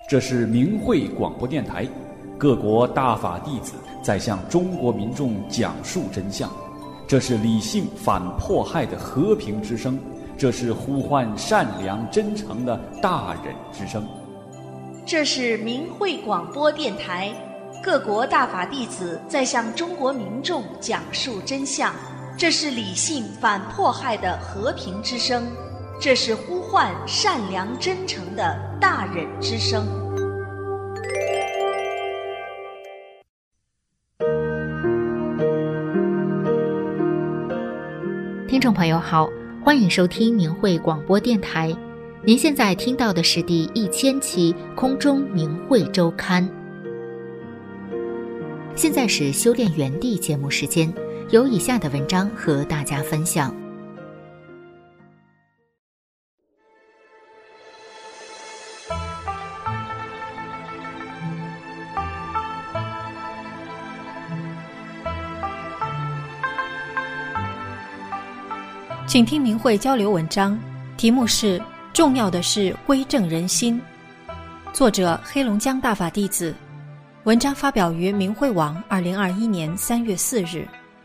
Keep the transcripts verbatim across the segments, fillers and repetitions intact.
这是明慧广播电台，各国大法弟子在向中国民众讲述真相。这是理性反迫害的和平之声，这是呼唤善良真诚的大忍之声。 这是明慧广播电台，各国大法弟子在向中国民众讲述真相。这是理性反迫害的和平之声，这是呼唤善良真诚的大忍之声。 听众朋友好，欢迎收听明慧广播电台。您现在听到的是第一千期空中明慧周刊。现在是修炼园地节目时间，有以下的文章和大家分享。 请听明慧交流文章，题目是重要的是归正人心，作者黑龙江大法弟子，文章发表于明慧网二零二一年三月四日。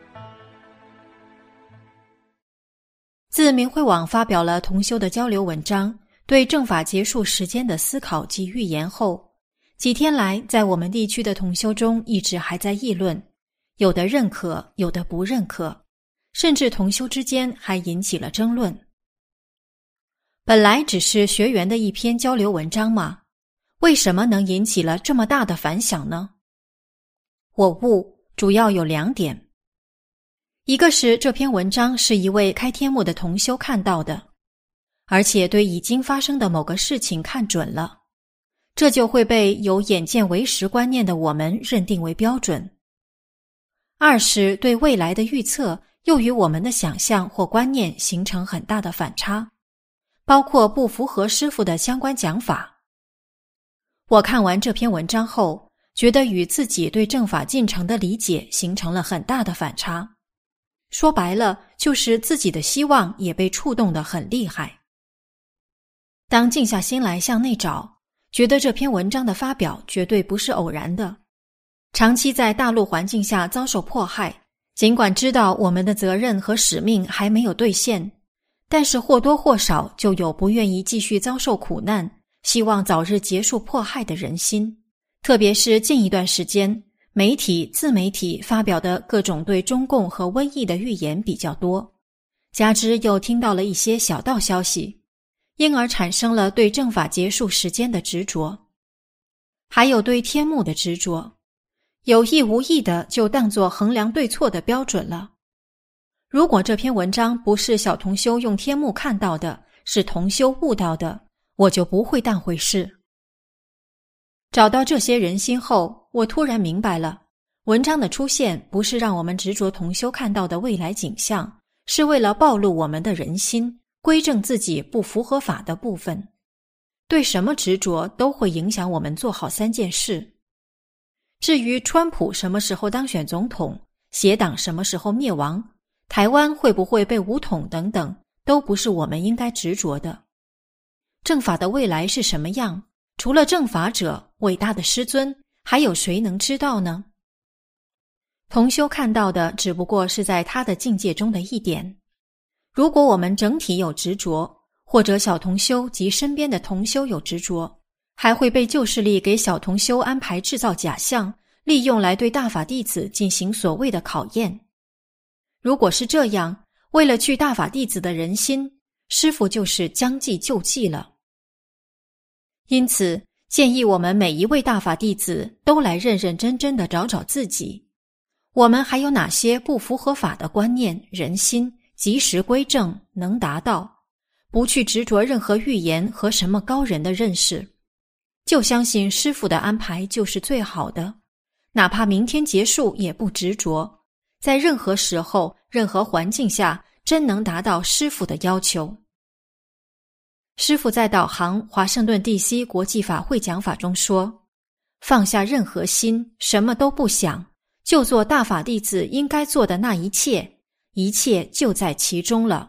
自明慧网发表了同修的交流文章对正法结束时间的思考及预言后，几天来在我们地区的同修中一直还在议论，有的认可，有的不认可，甚至同修之间还引起了争论。本来只是学员的一篇交流文章嘛，为什么能引起了这么大的反响呢？我悟主要有两点。一个是这篇文章是一位开天目的同修看到的，而且对已经发生的某个事情看准了，这就会被有眼见为实观念的我们认定为标准。二是对未来的预测又与我们的想象或观念形成很大的反差，包括不符合师父的相关讲法。我看完这篇文章后，觉得与自己对正法进程的理解形成了很大的反差。说白了，就是自己的希望也被触动得很厉害。当静下心来向内找，觉得这篇文章的发表绝对不是偶然的。长期在大陆环境下遭受迫害，尽管知道我们的责任和使命还没有兑现，但是或多或少就有不愿意继续遭受苦难，希望早日结束迫害的人心。特别是近一段时间，媒体、自媒体发表的各种对中共和瘟疫的预言比较多，加之又听到了一些小道消息，因而产生了对正法结束时间的执着，还有对天目的执着，有意无意的就当作衡量对错的标准了。如果这篇文章不是小同修用天目看到的，是同修悟到的，我就不会当回事。找到这些人心后，我突然明白了，文章的出现不是让我们执着同修看到的未来景象，是为了暴露我们的人心，归正自己不符合法的部分。对什么执着都会影响我们做好三件事。至于川普什么时候当选总统，邪党什么时候灭亡，台湾会不会被武统等等，都不是我们应该执着的。正法的未来是什么样，除了正法者，伟大的师尊，还有谁能知道呢？同修看到的只不过是在他的境界中的一点。如果我们整体有执着，或者小同修及身边的同修有执着，还会被旧势力给小同修安排制造假象，利用来对大法弟子进行所谓的考验。如果是这样，为了去大法弟子的人心，师父就是将计就计了。因此，建议我们每一位大法弟子都来认认真真地找找自己，我们还有哪些不符合法的观念、人心，及时归正，能达到，不去执着任何预言和什么高人的认识，就相信师父的安排就是最好的，哪怕明天结束也不执着，在任何时候、任何环境下，真能达到师父的要求。师父在导航华盛顿 D C 国际法会讲法中说，放下任何心，什么都不想，就做大法弟子应该做的那一切，一切就在其中了。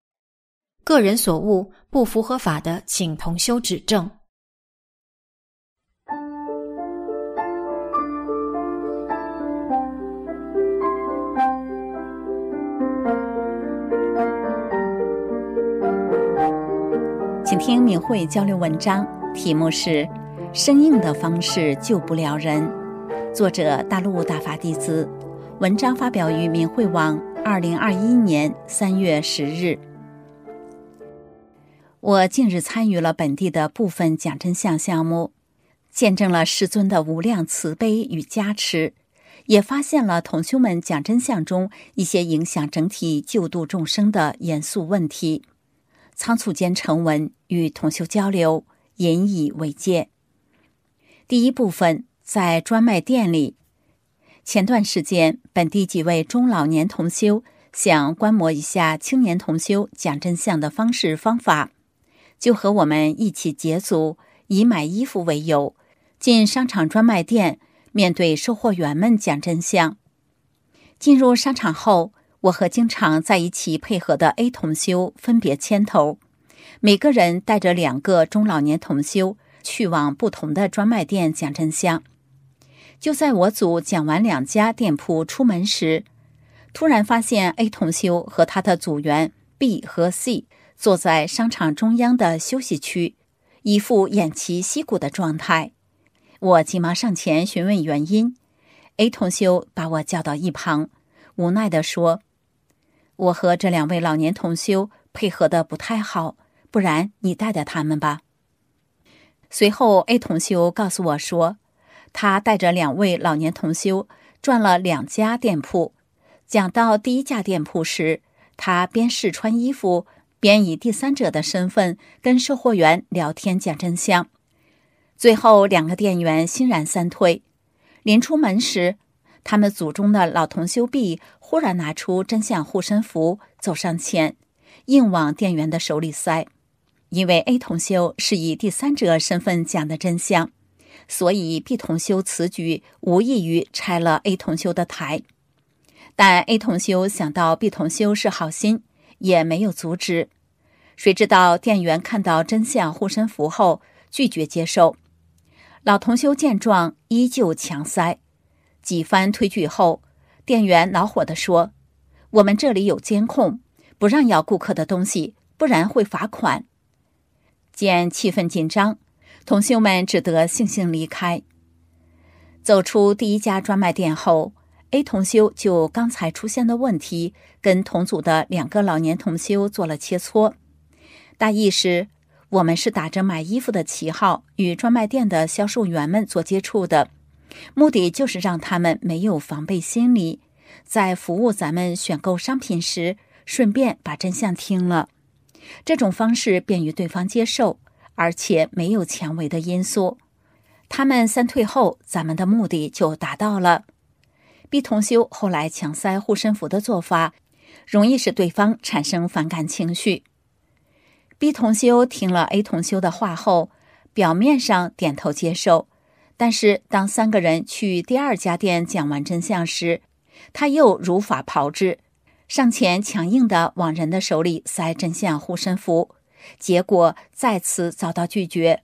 个人所悟不符合法的，请同修指正。 请听敏慧交流文章，题目是生硬的方式救不了人，作者大陆大法弟子，文章发表于敏慧网二零二一年三月十日。我近日参与了本地的部分讲真相项目，见证了师尊的无量慈悲与加持，也发现了同修们讲真相中一些影响整体救度众生的严肃问题。仓促间成文，与同修交流，引以为戒。第一部分，在专卖店里。前段时间，本地几位中老年同修想观摩一下青年同修讲真相的方式方法，就和我们一起结组，以买衣服为由，进商场专卖店，面对售货员们讲真相。进入商场后，我和经常在一起配合的 A 同修分别牵头，每个人带着两个中老年同修去往不同的专卖店讲真相。就在我组讲完两家店铺出门时，突然发现 A 同修和他的组员 B 和 C 坐在商场中央的休息区，一副偃旗息鼓的状态。我急忙上前询问原因， A 同修把我叫到一旁，无奈地说，我和这两位老年同修配合得不太好，不然你带带他们吧。随后 A 同修告诉我说，他带着两位老年同修转了两家店铺，讲到第一家店铺时，他边试穿衣服边以第三者的身份跟售货员聊天讲真相。最后两个店员欣然散退，临出门时，他们组中的老同修 B 忽然拿出真相护身符，走上前硬往店员的手里塞。因为 A 同修是以第三者身份讲的真相，所以 B 同修此举无异于拆了 A 同修的台。但 A 同修想到 B 同修是好心，也没有阻止。谁知道店员看到真相护身符后拒绝接受，老同修见状依旧强塞。几番推拒后，店员恼火地说，我们这里有监控，不让要顾客的东西，不然会罚款。见气氛紧张，同修们只得悻悻离开。走出第一家专卖店后， A 同修就刚才出现的问题跟同组的两个老年同修做了切磋。大意是，我们是打着买衣服的旗号与专卖店的销售员们做接触的，目的就是让他们没有防备心理，在服务咱们选购商品时顺便把真相听了。这种方式便于对方接受，而且没有强为的因素。他们散退后，咱们的目的就达到了。 B 同修后来强塞护身符的做法，容易使对方产生反感情绪。B 同修听了 A 同修的话后，表面上点头接受，但是当三个人去第二家店讲完真相时，他又如法炮制，上前强硬地往人的手里塞真相护身符，结果再次遭到拒绝。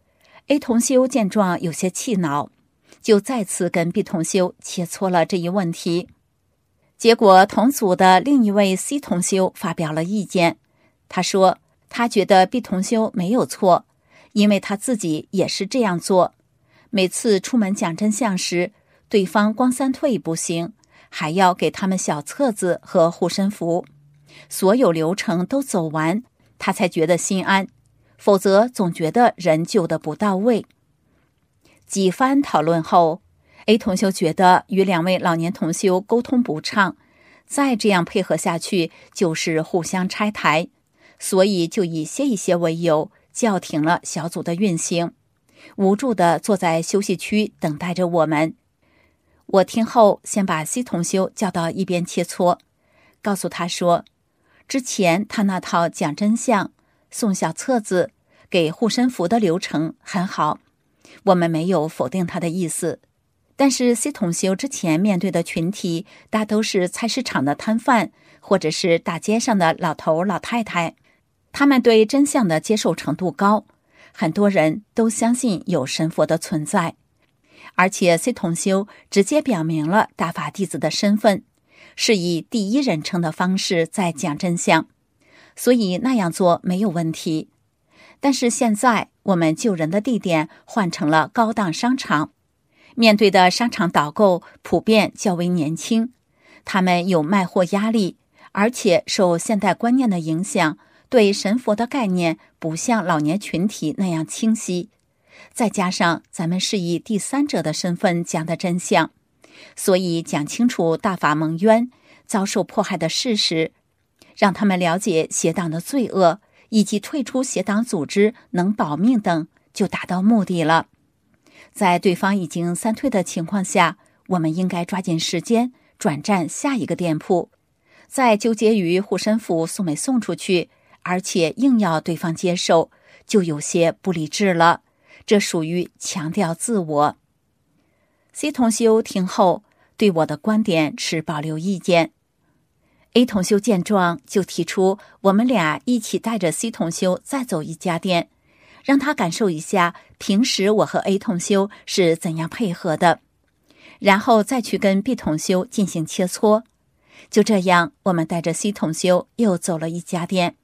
A 同修见状有些气恼，就再次跟 B 同修切磋了这一问题。结果同组的另一位 C 同修发表了意见，他说他觉得 B 同修没有错，因为他自己也是这样做。每次出门讲真相时，对方光三退不行，还要给他们小册子和护身符，所有流程都走完，他才觉得心安，否则总觉得人救得不到位。几番讨论后， A 同修觉得与两位老年同修沟通不畅，再这样配合下去就是互相拆台，所以就以歇一歇为由，叫停了小组的运行，无助地坐在休息区等待着我们。我听后先把 C 同修叫到一边切磋，告诉他说，之前他那套讲真相、送小册子、给护身符的流程很好，我们没有否定他的意思。但是 C 同修之前面对的群体大都是菜市场的摊贩，或者是大街上的老头老太太，他们对真相的接受程度高，很多人都相信有神佛的存在。而且 C 同修直接表明了大法弟子的身份，是以第一人称的方式在讲真相，所以那样做没有问题。 但是现在我们救人的地点换成了高档商场，面对的商场导购普遍较为年轻，他们有卖货压力，而且受现代观念的影响，对神佛的概念不像老年群体那样清晰。再加上咱们是以第三者的身份讲的真相，所以讲清楚大法蒙冤、遭受迫害的事实，让他们了解邪党的罪恶，以及退出邪党组织能保命等，就达到目的了。在对方已经三退的情况下，我们应该抓紧时间转战下一个店铺。再纠结于护身符送没送出去，而且硬要对方接受，就有些不理智了，这属于强调自我。C 同修听后对我的观点持保留意见。A 同修见状就提出我们俩一起带着 C 同修再走一家店，让他感受一下平时我和 A 同修是怎样配合的，然后再去跟 B 同修进行切磋。就这样，我们带着 C 同修又走了一家店。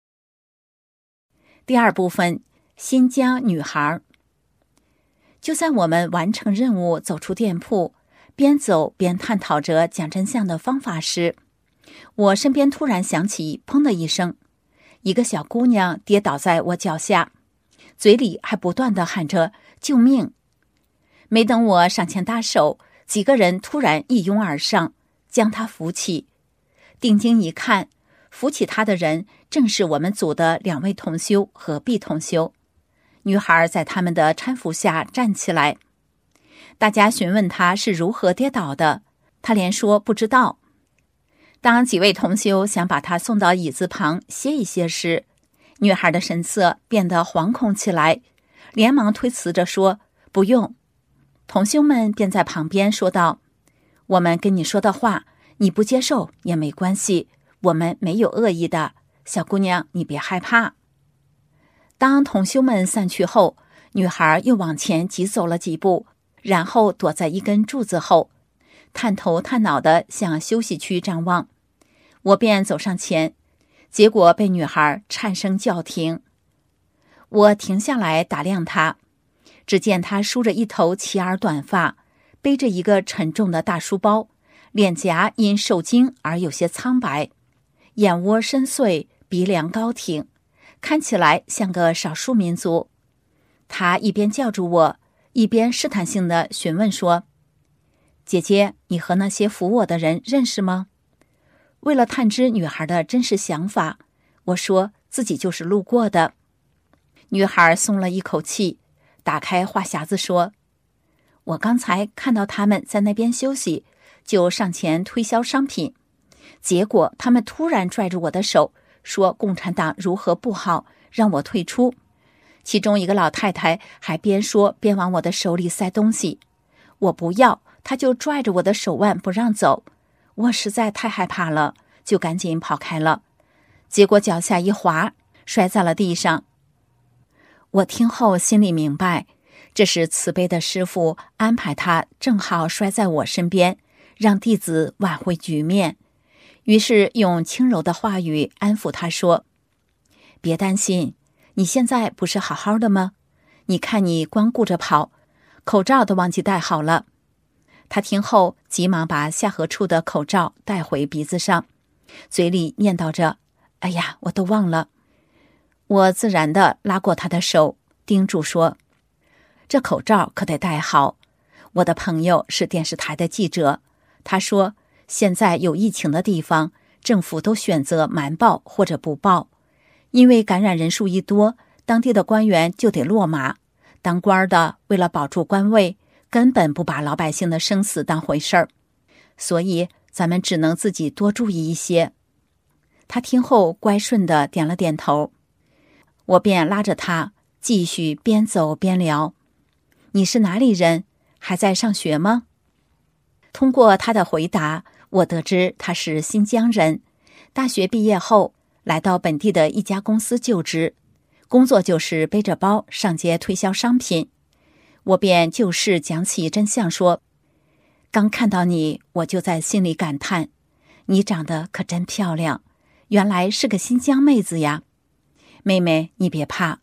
第二部分，新疆女孩。就在我们完成任务走出店铺，边走边探讨着讲真相的方法时，我身边突然响起砰的一声，一个小姑娘跌倒在我脚下，嘴里还不断地喊着救命。没等我上前搭手，几个人突然一拥而上，将她扶起。定睛一看，扶起她的人正是我们组的两位同修和 B 同修。女孩在他们的搀扶下站起来，大家询问她是如何跌倒的，她连说不知道。当几位同修想把她送到椅子旁歇一歇时，女孩的神色变得惶恐起来，连忙推辞着说不用。同修们便在旁边说道，我们跟你说的话你不接受也没关系，我们没有恶意的，小姑娘你别害怕。当同修们散去后，女孩又往前急走了几步，然后躲在一根柱子后，探头探脑地向休息区张望。我便走上前，结果被女孩颤声叫停。我停下来打量她，只见她梳着一头齐耳短发，背着一个沉重的大书包，脸颊因受惊而有些苍白，眼窝深邃，鼻梁高挺，看起来像个少数民族。他一边叫住我，一边试探性地询问说，姐姐，你和那些扶我的人认识吗？为了探知女孩的真实想法，我说自己就是路过的。女孩松了一口气，打开话匣子说，我刚才看到他们在那边休息，就上前推销商品，结果他们突然拽住我的手，说共产党如何不好，让我退出。其中一个老太太还边说边往我的手里塞东西，我不要，她就拽着我的手腕不让走。我实在太害怕了，就赶紧跑开了，结果脚下一滑，摔在了地上。我听后心里明白，这是慈悲的师父安排他正好摔在我身边，让弟子挽回局面。于是用轻柔的话语安抚他说，别担心，你现在不是好好的吗？你看你光顾着跑，口罩都忘记戴好了。他听后急忙把下颌处的口罩戴回鼻子上，嘴里念叨着，哎呀，我都忘了。我自然地拉过他的手，叮嘱说，这口罩可得戴好。我的朋友是电视台的记者，他说现在有疫情的地方，政府都选择瞒报或者不报，因为感染人数一多，当地的官员就得落马。当官的为了保住官位，根本不把老百姓的生死当回事儿，所以咱们只能自己多注意一些。他听后乖顺地点了点头，我便拉着他继续边走边聊。你是哪里人？还在上学吗？通过他的回答，我得知他是新疆人，大学毕业后来到本地的一家公司就职，工作就是背着包上街推销商品。我便就事讲起真相说，刚看到你，我就在心里感叹，你长得可真漂亮，原来是个新疆妹子呀。妹妹，你别怕，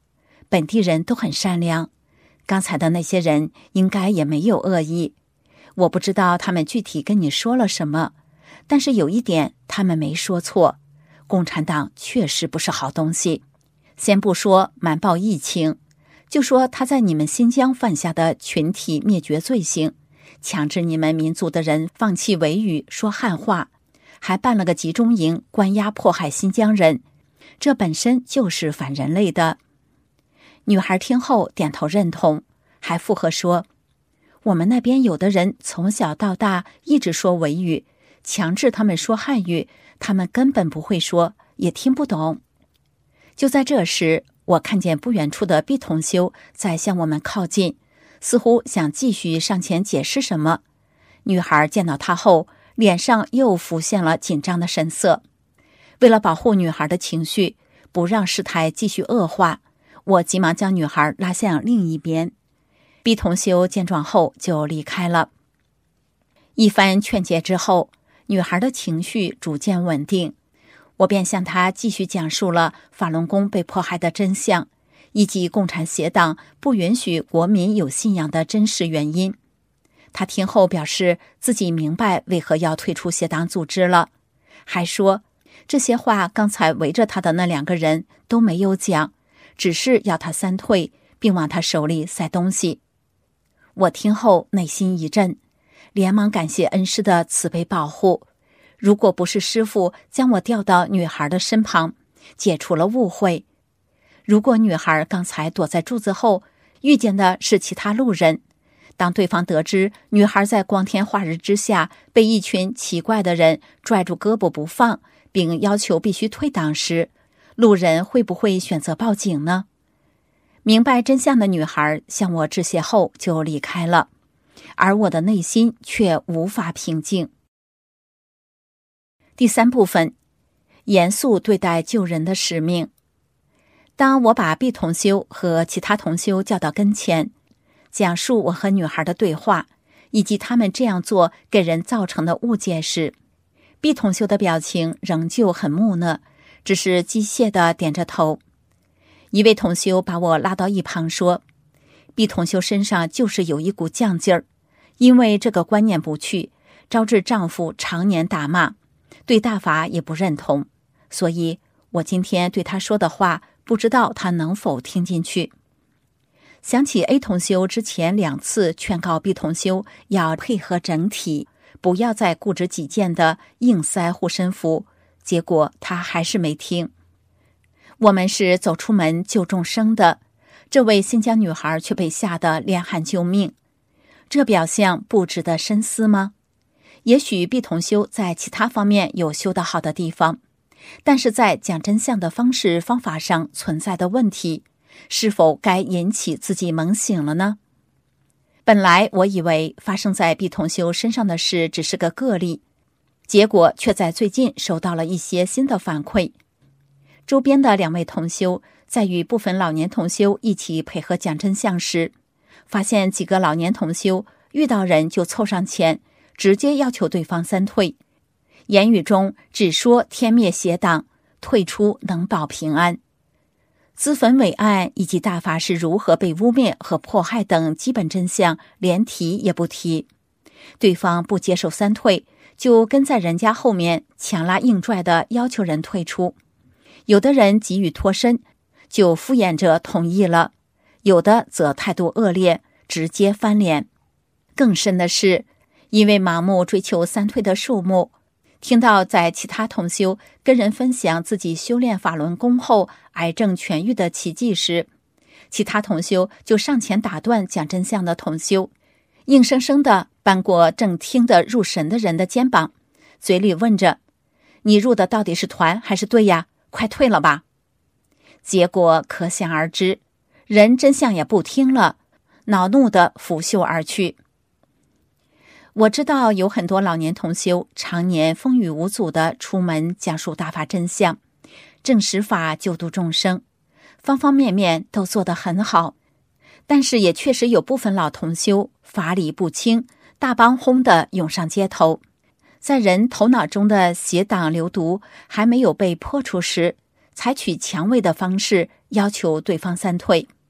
本地人都很善良，刚才的那些人应该也没有恶意。我不知道他们具体跟你说了什么，但是有一点他们没说错，共产党确实不是好东西。先不说瞒报疫情，就说他在你们新疆犯下的群体灭绝罪行，强制你们民族的人放弃维语说汉话，还办了个集中营关押迫害新疆人，这本身就是反人类的。女孩听后点头认同，还附和说，我们那边有的人从小到大一直说维语，强制他们说汉语，他们根本不会说，也听不懂。就在这时，我看见不远处的毕同修在向我们靠近，似乎想继续上前解释什么。女孩见到他后，脸上又浮现了紧张的神色。为了保护女孩的情绪，不让事态继续恶化，我急忙将女孩拉向另一边。毕同修见状后就离开了。一番劝解之后，女孩的情绪逐渐稳定，我便向她继续讲述了法轮功被迫害的真相，以及共产协党不允许国民有信仰的真实原因。她听后表示自己明白为何要退出协党组织了，还说这些话刚才围着她的那两个人都没有讲，只是要她三退，并往她手里塞东西。我听后内心一震，连忙感谢恩师的慈悲保护。如果不是师父将我调到女孩的身旁，解除了误会，如果女孩刚才躲在柱子后遇见的是其他路人，当对方得知女孩在光天化日之下被一群奇怪的人拽住胳膊不放，并要求必须退党时，路人会不会选择报警呢？明白真相的女孩向我致谢后就离开了，而我的内心却无法平静。第三部分，严肃对待救人的使命。当我把毕同修和其他同修叫到跟前，讲述我和女孩的对话，以及他们这样做给人造成的误解时，毕同修的表情仍旧很木讷，只是机械地点着头。一位同修把我拉到一旁说，毕同修身上就是有一股犟劲儿，因为这个观念不去，招致丈夫常年打骂，对大法也不认同，所以我今天对他说的话，不知道他能否听进去。想起 A 同修之前两次劝告 B 同修要配合整体，不要再固执己见的硬塞护身符，结果他还是没听。我们是走出门救众生的，这位新疆女孩却被吓得连喊救命，这表象不值得深思吗？也许毕同修在其他方面有修得好的地方，但是在讲真相的方式方法上存在的问题，是否该引起自己猛醒了呢？本来我以为发生在毕同修身上的事只是个个例，结果却在最近收到了一些新的反馈。周边的两位同修在与部分老年同修一起配合讲真相时，发现几个老年同修遇到人就凑上前，直接要求对方三退，言语中只说天灭邪党，退出能保平安。资焚伪案以及大法是如何被污蔑和迫害等基本真相连提也不提，对方不接受三退，就跟在人家后面强拉硬拽的要求人退出。有的人急于脱身，就敷衍着同意了，有的则态度恶劣，直接翻脸。更深的是，因为盲目追求三退的数目，听到在其他同修跟人分享自己修炼法轮功后癌症痊愈的奇迹时，其他同修就上前打断讲真相的同修，硬生生地扳过正听得入神的人的肩膀，嘴里问着，你入的到底是团还是队呀？快退了吧。结果可想而知，人真相也不听了，恼怒地拂袖而去。我知道有很多老年同修常年风雨无阻地出门讲述大法真相，证实法，救度众生，方方面面都做得很好，但是也确实有部分老同修法理不清，大帮轰地涌上街头，在人头脑中的邪党流毒还没有被破除时，采取强威的方式要求对方三退。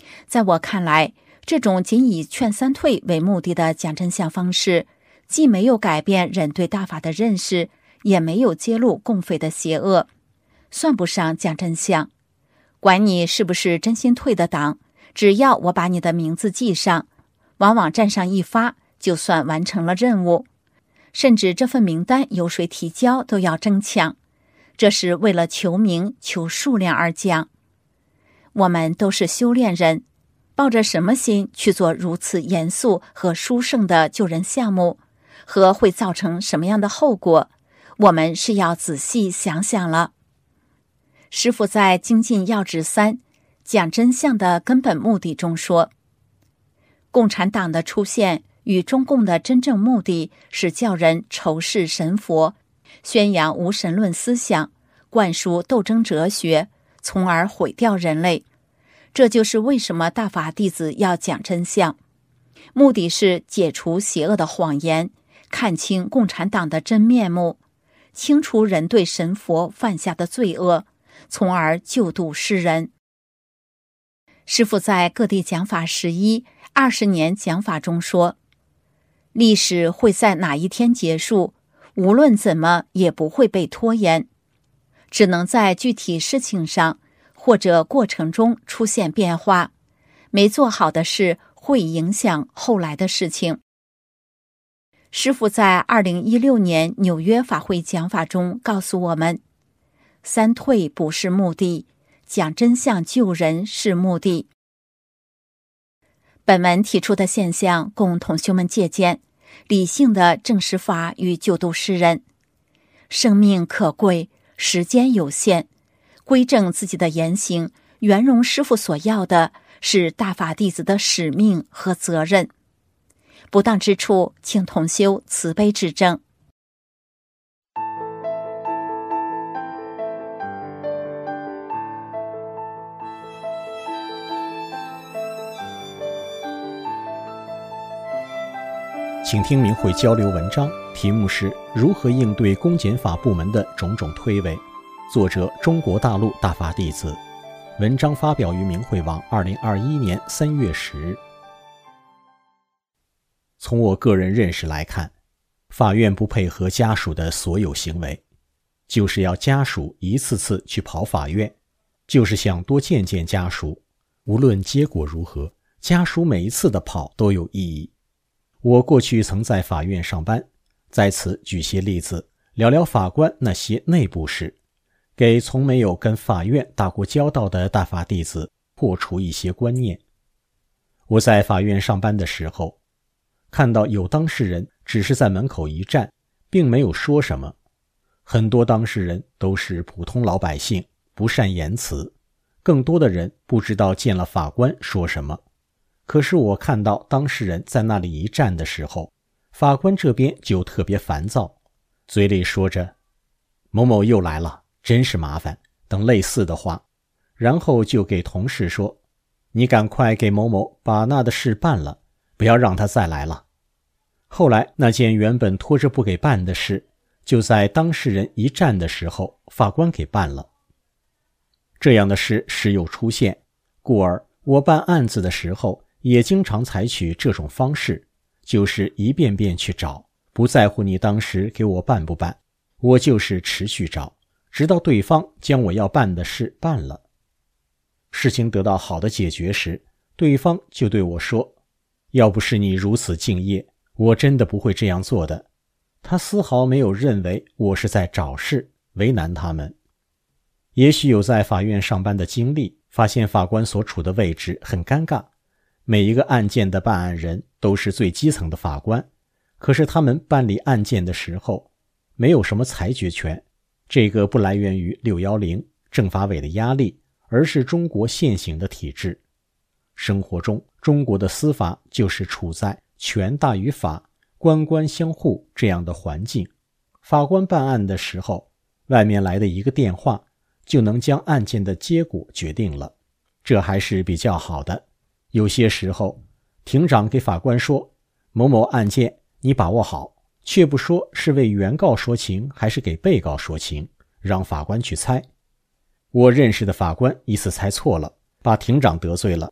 在我看来，这种仅以劝三退为目的的讲真相方式，既没有改变人对大法的认识，也没有揭露共匪的邪恶，算不上讲真相。管你是不是真心退的党，只要我把你的名字记上，往网站上一发，就算完成了任务。甚至这份名单由谁提交都要争抢，这是为了求名求数量而讲。我们都是修炼人，抱着什么心去做如此严肃和殊胜的救人项目，和会造成什么样的后果，我们是要仔细想想了。师父在《精进要旨三：讲真相的根本目的》中说，共产党的出现与中共的真正目的是叫人仇视神佛，宣扬无神论思想，灌输斗争哲学，从而毁掉人类。这就是为什么大法弟子要讲真相，目的是解除邪恶的谎言，看清共产党的真面目，清除人对神佛犯下的罪恶，从而救度世人。师父在各地讲法十一、二十年讲法中说，历史会在哪一天结束，无论怎么也不会被拖延，只能在具体事情上或者过程中出现变化，没做好的事会影响后来的事情。师父在二零一六年纽约法会讲法中告诉我们，三退不是目的，讲真相救人是目的。本文提出的现象供同修们借鉴，理性的证实法与救度世人。生命可贵，时间有限，规正自己的言行，圆融师父所要的是大法弟子的使命和责任。不当之处，请同修慈悲指正。 请听明慧交流文章，题目是如何应对公检法部门的种种推诿，作者中国大陆大法弟子，文章发表于明慧网二零二一年三月十日。从我个人认识来看，法院不配合家属的所有行为，就是要家属一次次去跑法院，就是想多见见家属，无论结果如何，家属每一次的跑都有意义。我过去曾在法院上班，在此举些例子，聊聊法官那些内部事，给从没有跟法院打过交道的大法弟子破除一些观念。我在法院上班的时候，看到有当事人只是在门口一站，并没有说什么，很多当事人都是普通老百姓，不善言辞，更多的人不知道见了法官说什么。可是我看到当事人在那里一站的时候，法官这边就特别烦躁，嘴里说着某某又来了，真是麻烦等类似的话，然后就给同事说，你赶快给某某把那的事办了，不要让他再来了。后来那件原本拖着不给办的事，就在当事人一站的时候，法官给办了。这样的事时有出现，故而我办案子的时候也经常采取这种方式，就是一遍遍去找，不在乎你当时给我办不办，我就是持续找，直到对方将我要办的事办了。事情得到好的解决时，对方就对我说，要不是你如此敬业，我真的不会这样做的。他丝毫没有认为我是在找事为难他们。也许有在法院上班的经历，发现法官所处的位置很尴尬，每一个案件的办案人都是最基层的法官，可是他们办理案件的时候没有什么裁决权，这个不来源于六一零政法委的压力，而是中国现行的体制。生活中，中国的司法就是处在权大于法，官官相护这样的环境。法官办案的时候，外面来的一个电话就能将案件的结果决定了，这还是比较好的。有些时候，庭长给法官说，某某案件你把握好，却不说是为原告说情还是给被告说情，让法官去猜。我认识的法官一次猜错了，把庭长得罪了，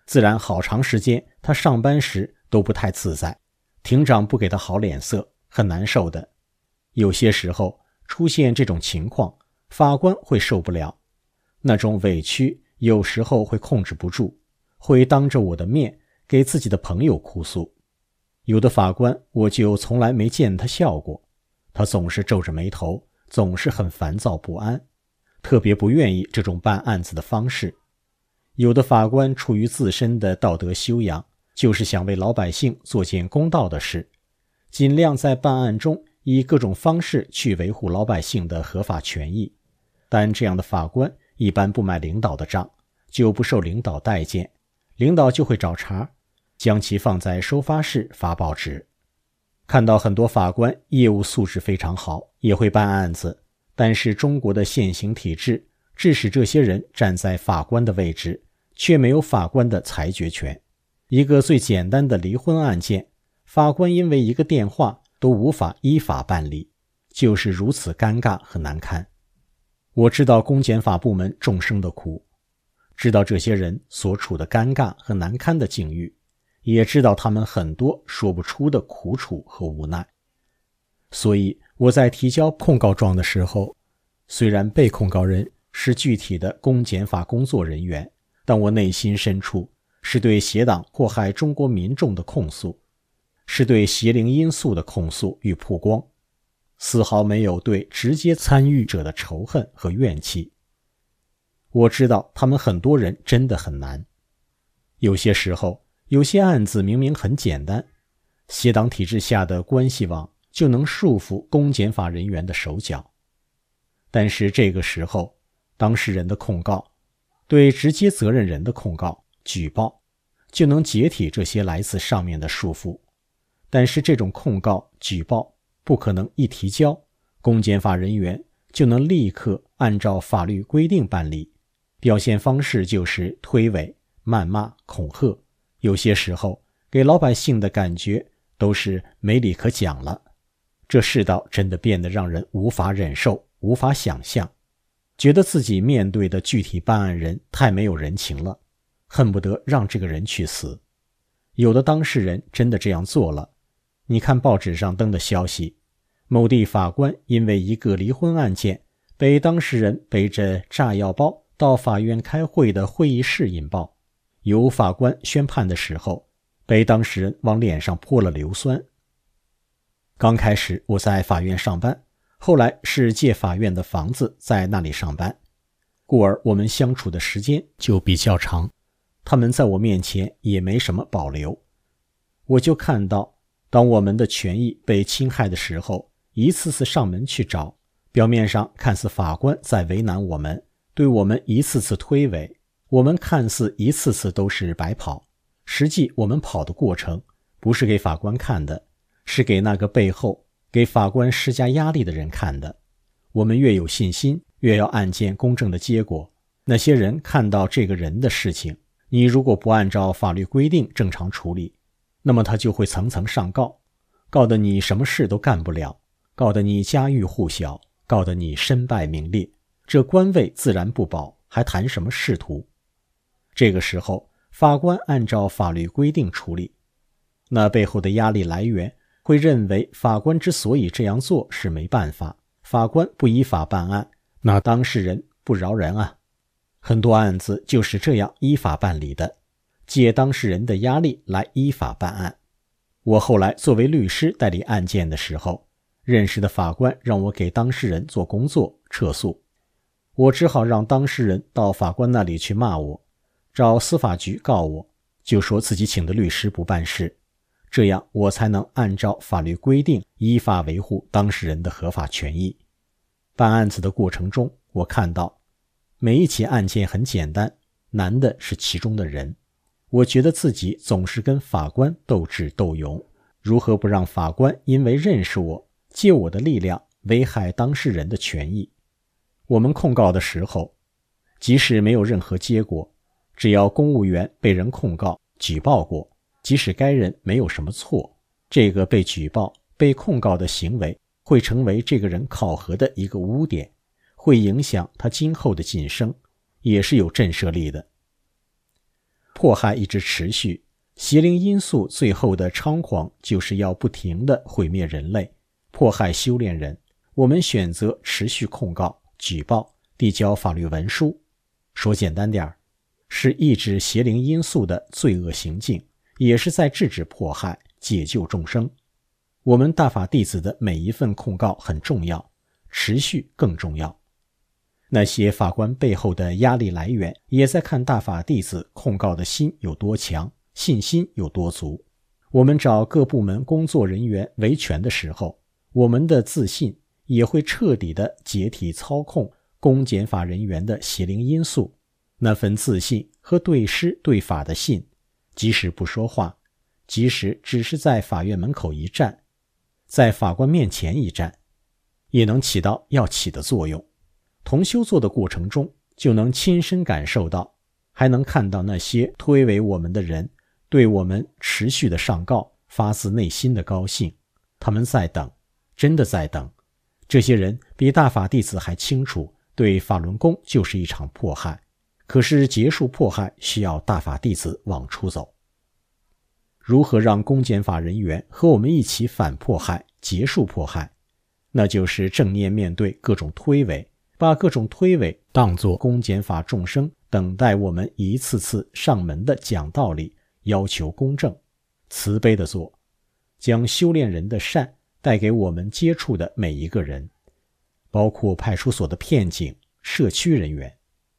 自然好长时间他上班时都不太自在，庭长不给他好脸色，很难受的。有些时候出现这种情况，法官会受不了，那种委屈有时候会控制不住，会当着我的面给自己的朋友哭诉。有的法官我就从来没见他笑过，他总是皱着眉头，总是很烦躁不安，特别不愿意这种办案子的方式。有的法官出于自身的道德修养，就是想为老百姓做件公道的事，尽量在办案中以各种方式去维护老百姓的合法权益。但这样的法官一般不买领导的账，就不受领导待见，领导就会找茬，将其放在收发室发报纸。看到很多法官业务素质非常好，也会办案子，但是中国的现行体制致使这些人站在法官的位置，却没有法官的裁决权。一个最简单的离婚案件，法官因为一个电话都无法依法办理，就是如此尴尬和难堪。我知道公检法部门众生的苦，知道这些人所处的尴尬和难堪的境遇，也知道他们很多说不出的苦楚和无奈。所以我在提交控告状的时候，虽然被控告人是具体的公检法工作人员，但我内心深处是对邪党祸害中国民众的控诉，是对邪灵因素的控诉与曝光，丝毫没有对直接参与者的仇恨和怨气。我知道他们很多人真的很难，有些时候有些案子明明很简单，邪党体制下的关系网就能束缚公检法人员的手脚，但是这个时候当事人的控告，对直接责任人的控告举报，就能解体这些来自上面的束缚。但是这种控告举报不可能一提交，公检法人员就能立刻按照法律规定办理，表现方式就是推诿、谩骂、恐吓，有些时候给老百姓的感觉都是没理可讲了。这世道真的变得让人无法忍受，无法想象，觉得自己面对的具体办案人太没有人情了，恨不得让这个人去死。有的当事人真的这样做了，你看报纸上登的消息，某地法官因为一个离婚案件，被当事人背着炸药包到法院开会的会议室引爆，由法官宣判的时候，被当事人往脸上泼了硫酸。刚开始我在法院上班，后来是借法院的房子在那里上班，故而我们相处的时间就比较长，他们在我面前也没什么保留。我就看到当我们的权益被侵害的时候，一次次上门去找，表面上看似法官在为难我们，对我们一次次推诿，我们看似一次次都是白跑，实际我们跑的过程不是给法官看的，是给那个背后给法官施加压力的人看的。我们越有信心，越要案件公正的结果。那些人看到这个人的事情，你如果不按照法律规定正常处理，那么他就会层层上告，告得你什么事都干不了，告得你家喻户晓，告得你身败名裂，这官位自然不保，还谈什么仕途？这个时候法官按照法律规定处理，那背后的压力来源会认为法官之所以这样做是没办法，法官不依法办案，那当事人不饶人啊。很多案子就是这样依法办理的，借当事人的压力来依法办案。我后来作为律师代理案件的时候，认识的法官让我给当事人做工作撤诉，我只好让当事人到法官那里去骂我，找司法局告我，就说自己请的律师不办事，这样我才能按照法律规定依法维护当事人的合法权益。办案子的过程中，我看到每一起案件很简单，难的是其中的人。我觉得自己总是跟法官斗智斗勇，如何不让法官因为认识我，借我的力量危害当事人的权益？我们控告的时候，即使没有任何结果，只要公务员被人控告举报过，即使该人没有什么错，这个被举报被控告的行为会成为这个人考核的一个污点，会影响他今后的晋升，也是有震慑力的。 迫害一直持续，邪灵因素最后的猖狂就是要不停地毁灭人类，迫害修炼人。我们选择持续控告、举报、递交法律文书，说简单点儿，是抑制邪灵因素的罪恶行径，也是在制止迫害、解救众生。我们大法弟子的每一份控告很重要，持续更重要。那些法官背后的压力来源，也在看大法弟子控告的心有多强，信心有多足。我们找各部门工作人员维权的时候，我们的自信也会彻底的解体操控公检法人员的邪灵因素。那份自信和对师对法的信，即使不说话，即使只是在法院门口一站，在法官面前一站，也能起到要起的作用。同修做的过程中，就能亲身感受到，还能看到那些推诿我们的人对我们持续的上告发自内心的高兴。他们在等，真的在等。这些人比大法弟子还清楚，对法轮功就是一场迫害，可是结束迫害需要大法弟子往出走。如何让公检法人员和我们一起反迫害、结束迫害？那就是正念面对各种推诿，把各种推诿当作公检法众生等待我们一次次上门的讲道理，要求公正，慈悲的做，将修炼人的善带给我们接触的每一个人，包括派出所的片警、社区人员。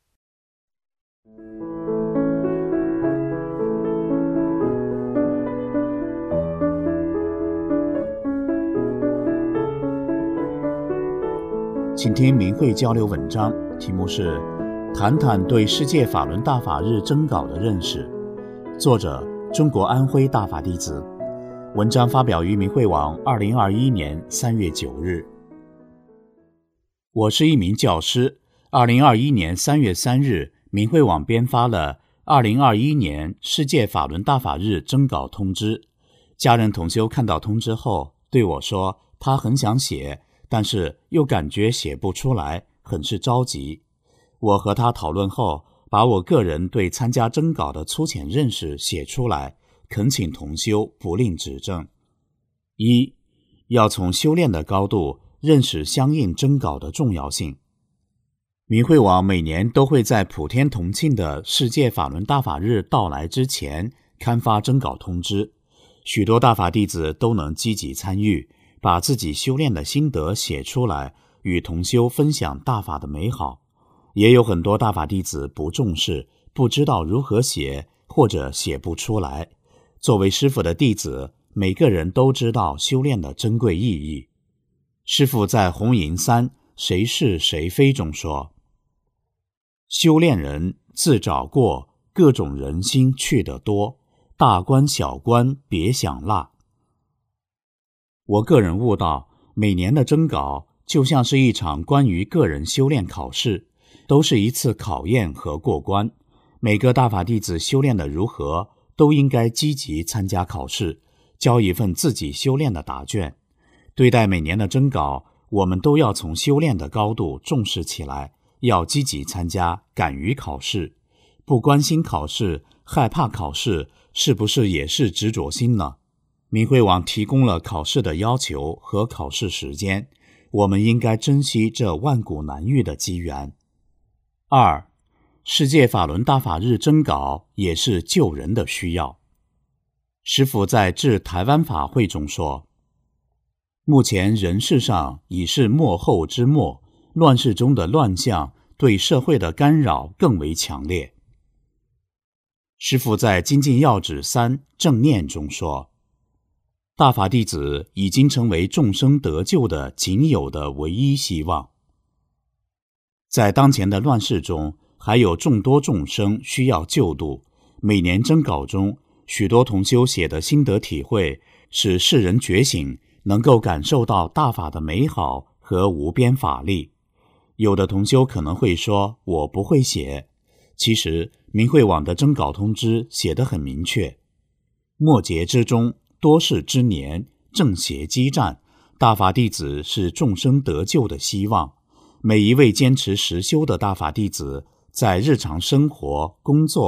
请听明慧交流文章，题目是谈谈对世界法轮大法日征稿的认识，作者中国安徽大法弟子。文章发表于明慧网二零二一年三月九日。我是一名教师，二零二一年三月三日，明慧网编发了二零二一年世界法轮大法日征稿通知。家人同修看到通知后对我说，他很想写，但是又感觉写不出来，很是着急。我和他讨论后，把我个人对参加征稿的粗浅认识写出来，恳请同修不吝指正。一，要从修炼的高度认识相应征稿的重要性。明慧网每年都会在普天同庆的世界法轮大法日到来之前刊发征稿通知，许多大法弟子都能积极参与，把自己修炼的心得写出来，与同修分享大法的美好。也有很多大法弟子不重视，不知道如何写，或者写不出来。作为师父的弟子，每个人都知道修炼的珍贵意义。师父在红银三谁是谁非中说，修炼人自找过，各种人心去得多，大关小关别想落。我个人悟到，每年的征稿就像是一场关于个人修炼考试，都是一次考验和过关。每个大法弟子修炼的如何，都应该积极参加考试，交一份自己修炼的答卷。对待每年的征稿，我们都要从修炼的高度重视起来，要积极参加，敢于考试。不关心考试，害怕考试，是不是也是执着心呢？明慧网提供了考试的要求和考试时间，我们应该珍惜这万古难遇的机缘。二，世界法轮大法日征稿也是救人的需要。师父在致台湾法会中说，目前人世上已是末后之末，乱世中的乱象对社会的干扰更为强烈。师父在精进要旨三正念中说，大法弟子已经成为众生得救的仅有的唯一希望。在当前的乱世中，还有众多众生需要救度。每年征稿中，许多同修写的心得体会，使世人觉醒，能够感受到大法的美好和无边法力。有的同修可能会说，我不会写。其实明慧网的征稿通知写得很明确，末节之中，多事之年，正邪激战，大法弟子是众生得救的希望。每一位坚持实修的大法弟子，在日常生活、工作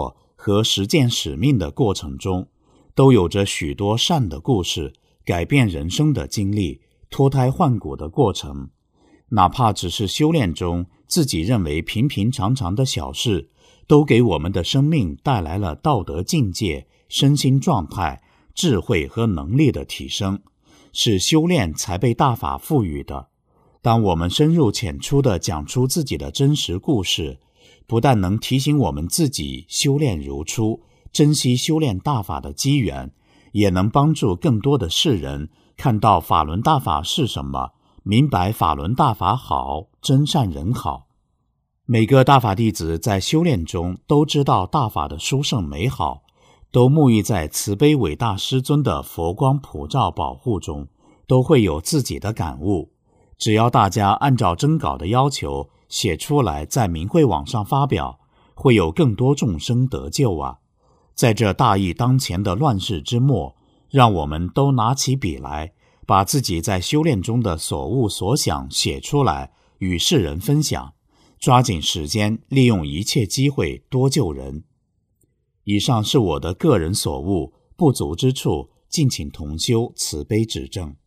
和实践使命的过程中，都有着许多善的故事，改变人生的经历，脱胎换骨的过程。哪怕只是修炼中自己认为平平常常的小事，都给我们的生命带来了道德境界、身心状态、智慧和能力的提升，是修炼才被大法赋予的。当我们深入浅出地讲出自己的真实故事，不但能提醒我们自己修炼如初，珍惜修炼大法的机缘，也能帮助更多的世人看到法轮大法是什么，明白法轮大法好，真善人好。每个大法弟子在修炼中都知道大法的殊胜美好，都沐浴在慈悲伟大师尊的佛光普照保护中，都会有自己的感悟。只要大家按照征稿的要求写出来，在明慧网上发表，会有更多众生得救啊！在这大义当前的乱世之末，让我们都拿起笔来，把自己在修炼中的所悟所想写出来，与世人分享，抓紧时间，利用一切机会多救人。以上是我的个人所悟，不足之处，敬请同修慈悲指正。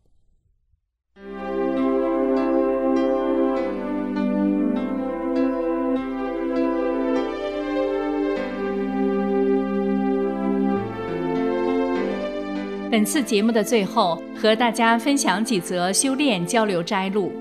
本次节目的最后，和大家分享几则修炼交流摘录。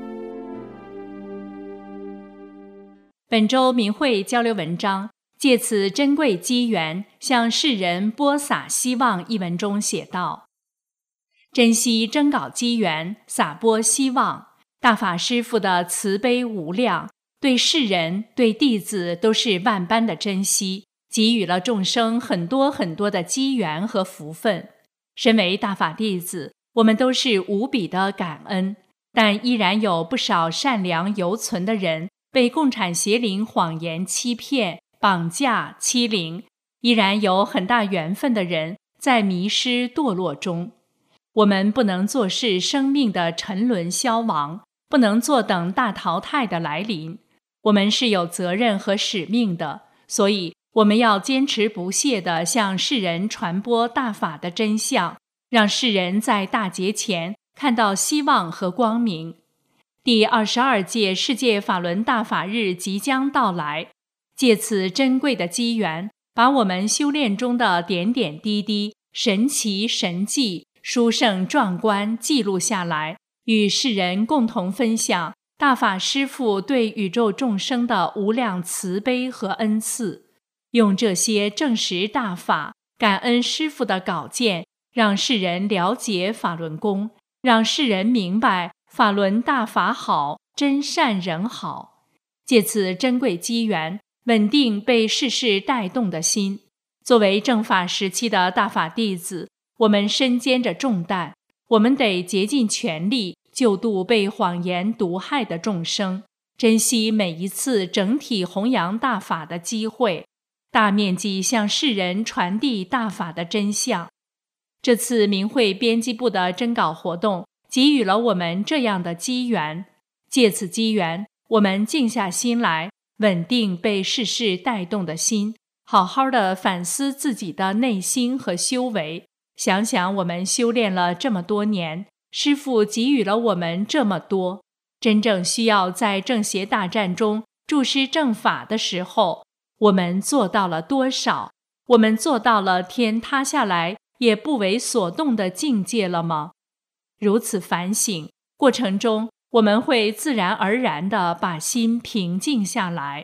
本周明慧交流文章借此珍贵机缘，向世人播撒希望一文中写道：珍惜征稿机缘，撒播希望。大法师父的慈悲无量，对世人对弟子都是万般的珍惜，给予了众生很多很多的机缘和福分。身为大法弟子，我们都是无比的感恩，但依然有不少善良犹存的人被共产邪灵谎言欺骗、绑架、欺凌，依然有很大缘分的人在迷失堕落中。我们不能坐视生命的沉沦消亡，不能坐等大淘汰的来临。我们是有责任和使命的，所以我们要坚持不懈地向世人传播大法的真相，让世人在大劫前看到希望和光明。第二十二届世界法轮大法日即将到来，借此珍贵的机缘，把我们修炼中的点点滴滴、神奇神迹、殊胜壮观记录下来，与世人共同分享大法师父对宇宙众生的无量慈悲和恩赐。用这些证实大法、感恩师父的稿件，让世人了解法轮功，让世人明白法轮大法好，真善人好。借此珍贵机缘，稳定被世事带动的心。作为正法时期的大法弟子，我们身兼着重担，我们得竭尽全力救度被谎言毒害的众生，珍惜每一次整体弘扬大法的机会，大面积向世人传递大法的真相。这次明慧编辑部的征稿活动给予了我们这样的机缘，借此机缘，我们静下心来，稳定被世事带动的心，好好的反思自己的内心和修为，想想我们修炼了这么多年，师父给予了我们这么多，真正需要在正邪大战中注师正法的时候，我们做到了多少？我们做到了天塌下来也不为所动的境界了吗？如此反省过程中，我们会自然而然地把心平静下来。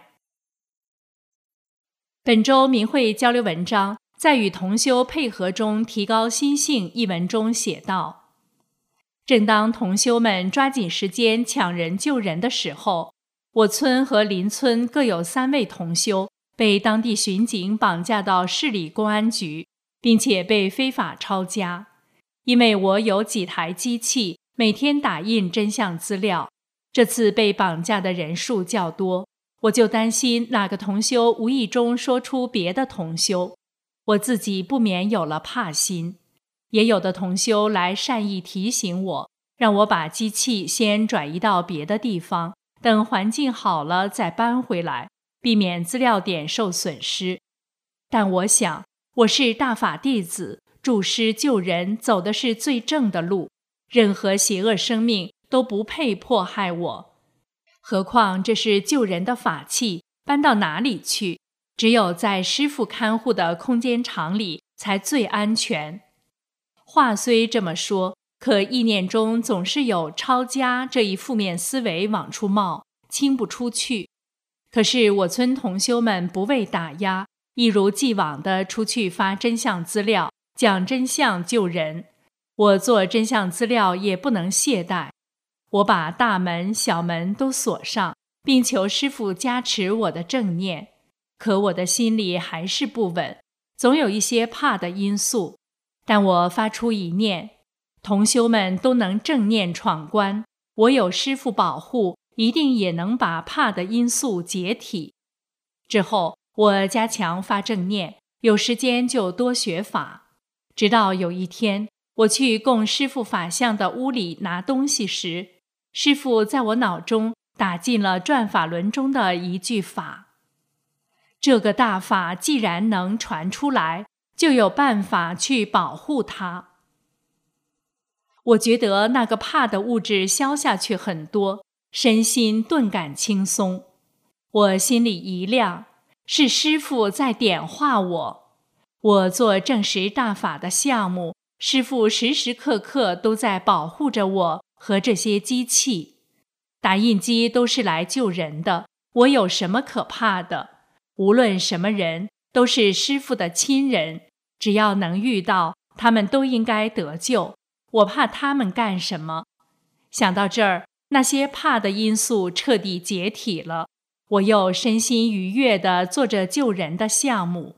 本周明慧交流文章在与同修配合中提高心性一文中写道：正当同修们抓紧时间抢人救人的时候，我村和邻村各有三位同修被当地巡警绑架到市里公安局，并且被非法抄家。因为我有几台机器，每天打印真相资料，这次被绑架的人数较多，我就担心哪个同修无意中说出别的同修，我自己不免有了怕心。也有的同修来善意提醒我，让我把机器先转移到别的地方，等环境好了再搬回来，避免资料点受损失。 但我想，我是大法弟子，助师救人走的是最正的路，任何邪恶生命都不配迫害我。何况这是救人的法器，搬到哪里去？只有在师父看护的空间场里才最安全。话虽这么说，可意念中总是有抄家这一负面思维往出冒，清不出去。可是我村同修们不畏打压，一如既往地出去发真相资料，讲真相救人。我做真相资料也不能懈怠，我把大门小门都锁上，并求师父加持我的正念。可我的心里还是不稳，总有一些怕的因素。但我发出一念，同修们都能正念闯关，我有师父保护，一定也能把怕的因素解体。之后我加强发正念，有时间就多学法。直到有一天，我去供师父法像的屋里拿东西时，师父在我脑中打进了转法轮中的一句法：这个大法既然能传出来，就有办法去保护它。我觉得那个怕的物质消下去很多，身心顿感轻松。我心里一亮，是师父在点化我。我做证实大法的项目，师父时时刻刻都在保护着我和这些机器。打印机都是来救人的，我有什么可怕的？无论什么人，都是师父的亲人，只要能遇到，他们都应该得救。我怕他们干什么？想到这儿，那些怕的因素彻底解体了，我又身心愉悦地做着救人的项目。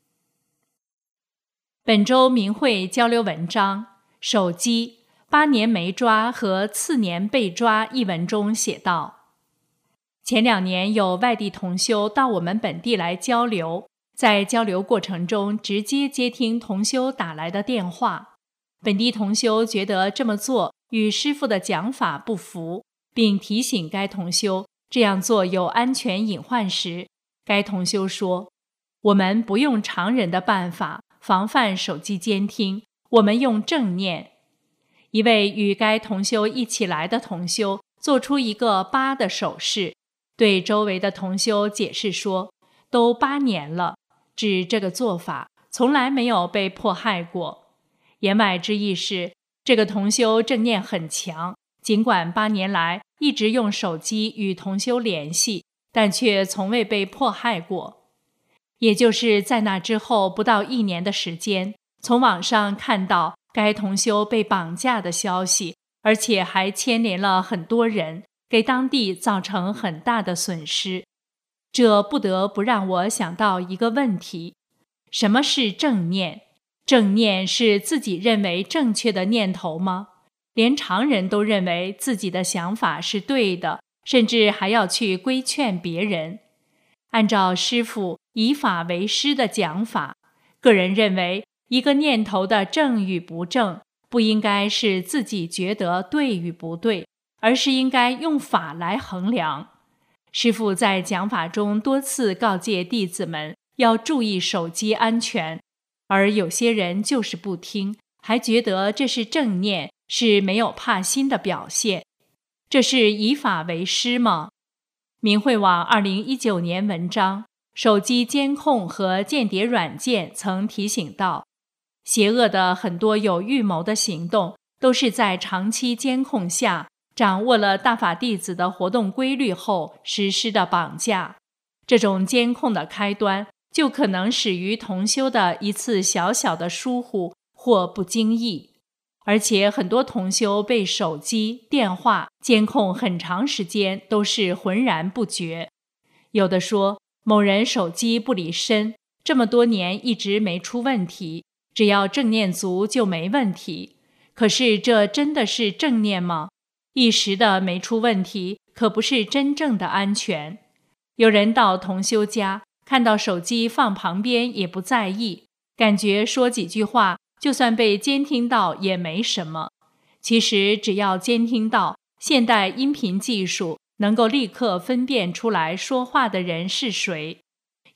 本周明慧交流文章，手机八年没抓和次年被抓一文中写道：前两年有外地同修到我们本地来交流，在交流过程中直接接听同修打来的电话。本地同修觉得这么做与师父的讲法不符，并提醒该同修这样做有安全隐患时，该同修说：我们不用常人的办法防范手机监听，我们用正念。一位与该同修一起来的同修做出一个八的手势，对周围的同修解释说，都八年了，指这个做法从来没有被迫害过。言外之意是，这个同修正念很强，尽管八年来一直用手机与同修联系，但却从未被迫害过。也就是在那之后不到一年的时间，从网上看到该同修被绑架的消息，而且还牵连了很多人，给当地造成很大的损失。这不得不让我想到一个问题：什么是正念？正念是自己认为正确的念头吗？连常人都认为自己的想法是对的，甚至还要去规劝别人。按照师父以法为师的讲法，个人认为一个念头的正与不正，不应该是自己觉得对与不对，而是应该用法来衡量。师父在讲法中多次告诫弟子们要注意手机安全，而有些人就是不听，还觉得这是正念，是没有怕心的表现。这是以法为师吗？明慧网二零一九年文章，手机监控和间谍软件曾提醒到，邪恶的很多有预谋的行动，都是在长期监控下，掌握了大法弟子的活动规律后实施的绑架。这种监控的开端，就可能始于同修的一次小小的疏忽或不经意。而且很多同修被手机、电话监控很长时间都是浑然不觉。有的说，某人手机不离身，这么多年一直没出问题，只要正念足就没问题。可是这真的是正念吗？一时的没出问题，可不是真正的安全。有人到同修家，看到手机放旁边也不在意，感觉说几句话就算被监听到也没什么。其实只要监听到，现代音频技术能够立刻分辨出来说话的人是谁。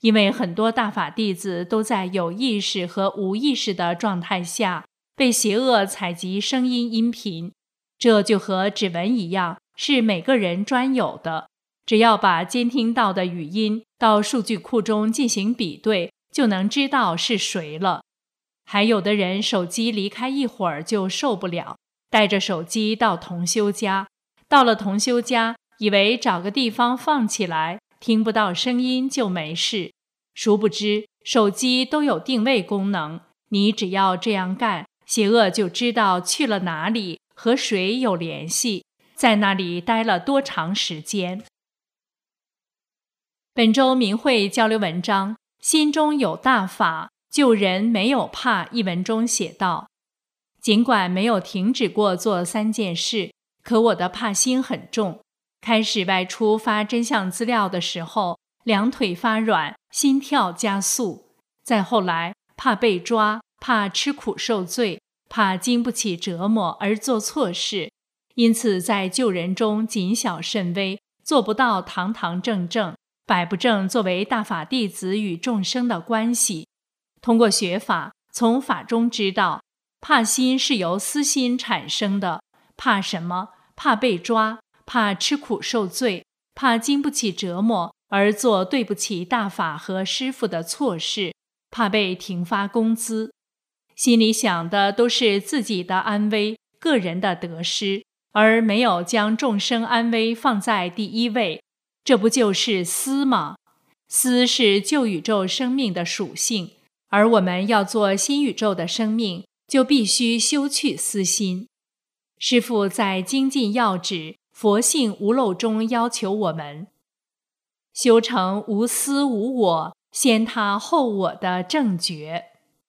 因为很多大法弟子都在有意识和无意识的状态下被邪恶采集声音音频，这就和指纹一样，是每个人专有的。只要把监听到的语音到数据库中进行比对，就能知道是谁了。还有的人手机离开一会儿就受不了，带着手机到同修家，到了同修家，以为找个地方放起来，听不到声音就没事。殊不知手机都有定位功能，你只要这样干，邪恶就知道去了哪里，和谁有联系，在那里待了多长时间。本周明慧交流文章，心中有大法，救人没有怕一文中写道，尽管没有停止过做三件事，可我的怕心很重。开始外出发真相资料的时候，两腿发软，心跳加速。再后来，怕被抓，怕吃苦受罪，怕经不起折磨而做错事，因此在救人中谨小慎微，做不到堂堂正正，摆不正作为大法弟子与众生的关系。通过学法，从法中知道，怕心是由私心产生的。怕什么？怕被抓，怕吃苦受罪，怕经不起折磨而做对不起大法和师父的错事，怕被停发工资。心里想的都是自己的安危，个人的得失，而没有将众生安危放在第一位。这不就是私吗？私是旧宇宙生命的属性，而我们要做新宇宙的生命，就必须修去私心。师父在精进要旨佛性无漏中要求我们修成无私无我，先他后我的正觉。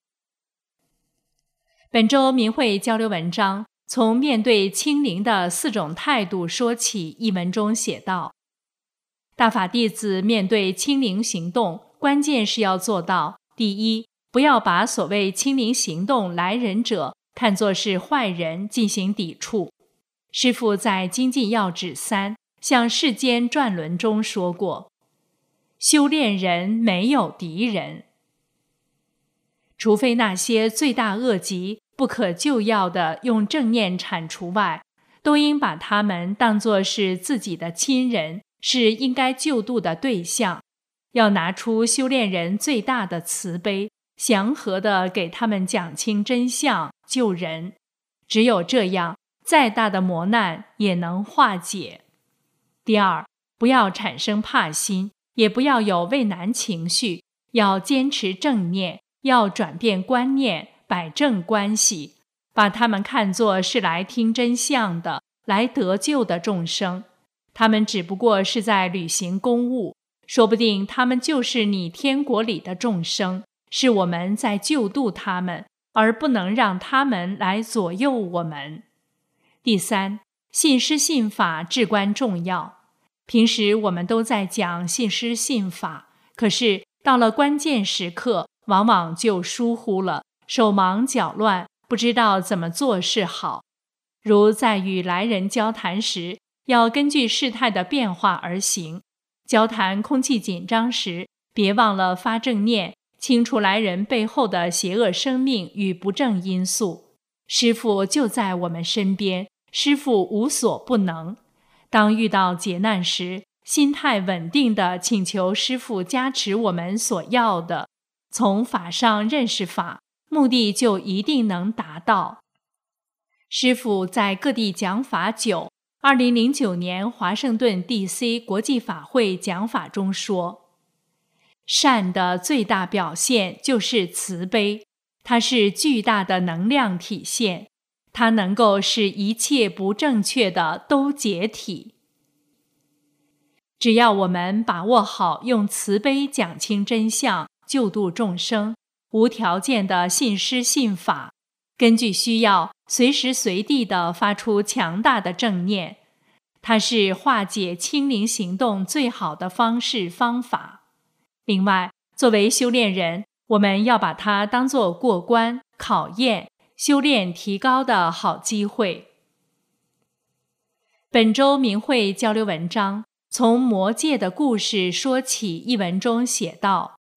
本周明慧交流文章从面对清零的四种态度说起，一文中写道，大法弟子面对清零行动，关键是要做到：第一，不要把所谓清零行动来人者看作是坏人进行抵触。师父在精进要旨三向世间转轮中说过，修炼人没有敌人，除非那些罪大恶极、不可救药的用正念铲除外，都应把他们当作是自己的亲人，是应该救度的对象。要拿出修炼人最大的慈悲，祥和地给他们讲清真相，救人。只有这样，再大的磨难也能化解。第二，不要产生怕心，也不要有畏难情绪，要坚持正念，要转变观念，摆正关系，把他们看作是来听真相的，来得救的众生。他们只不过是在履行公务，说不定他们就是你天国里的众生，是我们在救度他们，而不能让他们来左右我们。第三，信师信法至关重要。平时我们都在讲信师信法，可是到了关键时刻，往往就疏忽了，手忙脚乱，不知道怎么做是好。如在与来人交谈时，要根据事态的变化而行。交谈空气紧张时，别忘了发正念，清除来人背后的邪恶生命与不正因素。师父就在我们身边，师父无所不能。当遇到劫难时，心态稳定地请求师父加持我们所要的，从法上认识法，目的就一定能达到。师父在各地讲法久，二零零九年华盛顿 D C 国际法会讲法中说，善的最大表现就是慈悲，它是巨大的能量体现，它能够使一切不正确的都解体。只要我们把握好用慈悲讲清真相，救度众生，无条件的信师信法，根据需要随时随地地发出强大的正念，它是化解清零行动最好的方式方法。另外，作为修炼人，我们要把它当作过关、考验、修炼提高的好机会。本周明慧交流文章从魔界的故事说起，一文中写道，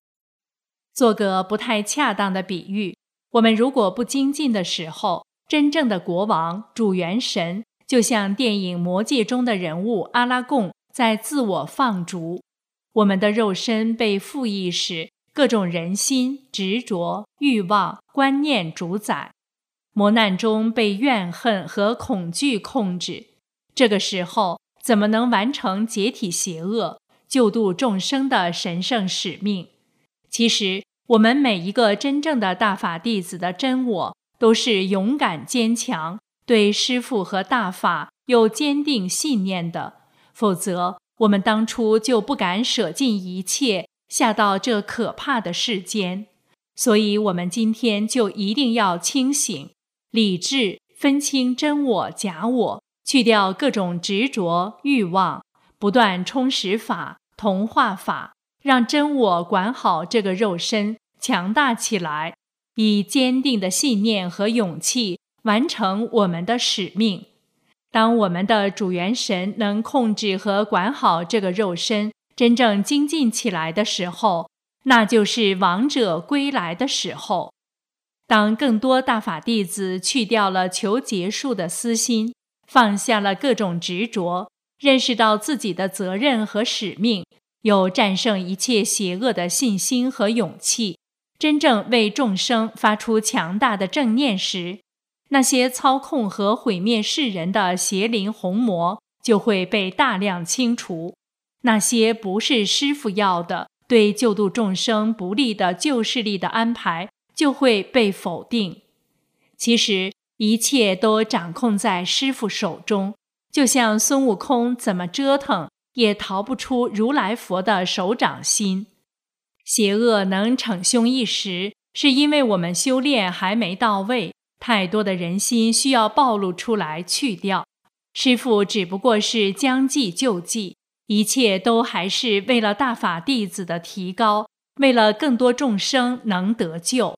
做个不太恰当的比喻，我们如果不精进的时候，真正的国王、主元神，就像电影《魔戒》中的人物阿拉贡在自我放逐。我们的肉身被负意识、各种人心、执着、欲望、观念主宰，磨难中被怨恨和恐惧控制。这个时候，怎么能完成解体邪恶、救度众生的神圣使命？其实，我们每一个真正的大法弟子的真我，都是勇敢坚强，对师父和大法有坚定信念的，否则我们当初就不敢舍尽一切下到这可怕的世间。所以我们今天就一定要清醒、理智，分清真我假我，去掉各种执着欲望，不断充实法、同化法，让真我管好这个肉身，强大起来，以坚定的信念和勇气完成我们的使命。当我们的主元神能控制和管好这个肉身，真正精进起来的时候，那就是王者归来的时候。当更多大法弟子去掉了求结束的私心，放下了各种执着，认识到自己的责任和使命，有战胜一切邪恶的信心和勇气，真正为众生发出强大的正念时，那些操控和毁灭世人的邪灵红魔就会被大量清除，那些不是师父要的、对救度众生不利的旧势力的安排就会被否定。其实一切都掌控在师父手中，就像孙悟空怎么折腾也逃不出如来佛的手掌心。邪恶能逞凶一时，是因为我们修炼还没到位，太多的人心需要暴露出来去掉。师父只不过是将计就计，一切都还是为了大法弟子的提高，为了更多众生能得救。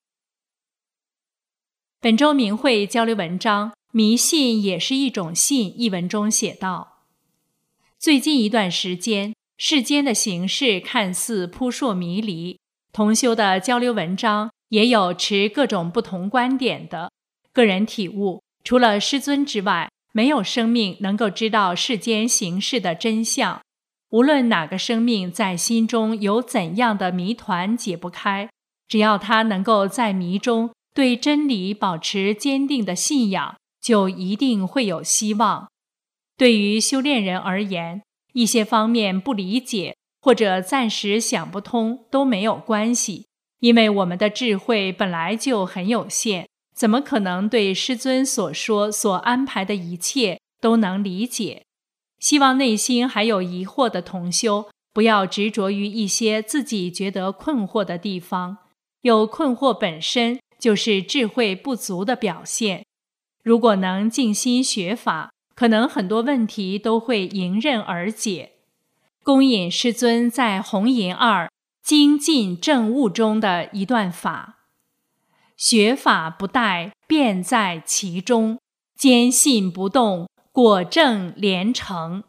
本周明慧交流文章《迷信也是一种信》一文中写道：最近一段时间，世间的形势看似扑朔迷离，同修的交流文章也有持各种不同观点的。个人体悟，除了师尊之外，没有生命能够知道世间形势的真相。无论哪个生命在心中有怎样的谜团解不开，只要他能够在谜中对真理保持坚定的信仰，就一定会有希望。对于修炼人而言，一些方面不理解或者暂时想不通都没有关系，因为我们的智慧本来就很有限，怎么可能对师尊所说所安排的一切都能理解？希望内心还有疑惑的同修，不要执着于一些自己觉得困惑的地方，有困惑本身就是智慧不足的表现。如果能静心学法，可能很多问题都会迎刃而解。恭引师尊在弘淫二精进正悟中的一段法：学法不殆，便在其中，坚信不动，果证连成。